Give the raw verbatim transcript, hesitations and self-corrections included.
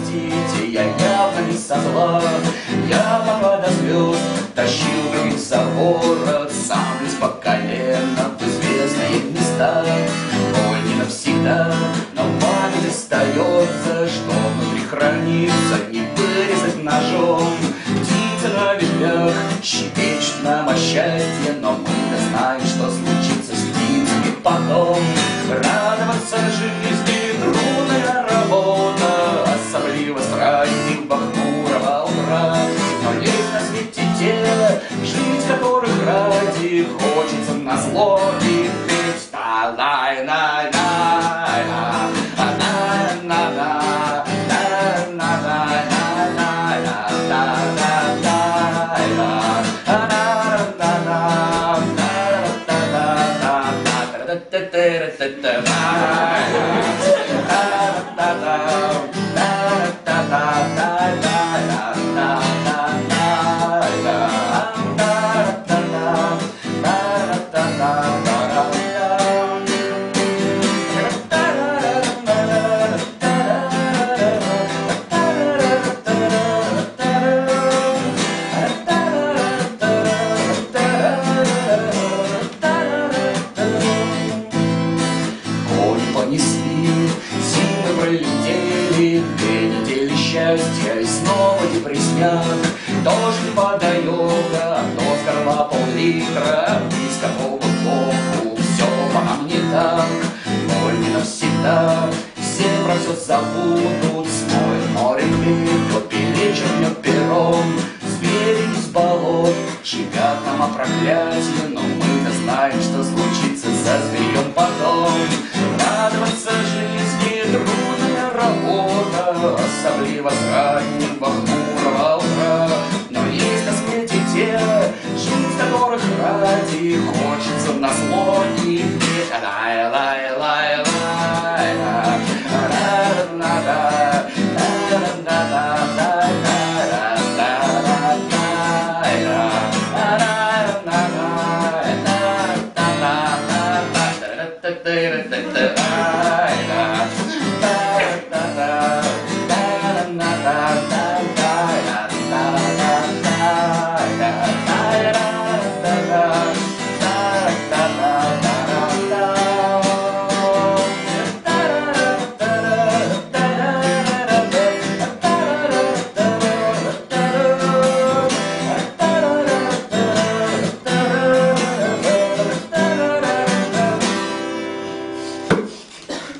простите, я явно не со зла. Я пока до звезд тащил других за ворот, сам лишь по колено в известные места. Боль не навсегда, но память остается, что внутри хранится, не вырезать ножом. Птицы на ветвях щебечут нам о счастье, но мы-то знаем, что случится с птицами потом. Радоваться жизни — трудная работа, особливо с раннего хмурого утра. Но есть на свете те, жизнь которых ради хочется назло и петь. Понесли, зимы пролетели, две недели счастья и снова депрессняк. Дождь не подает, а то сгорла пол-литра, близко Богу Богу, все по мне так. Боль не навсегда, все про все забудут, смоет море клик, перечер мне пером. Звери из болот шипят нам о проклятии, но мы-то знаем, что случится за зверем потом. Радоваться жизни — трудная работа, особливо с раннего хмурого утра. Но есть на свете те, жизнь которых ради хочется назло не петь. Da da da da da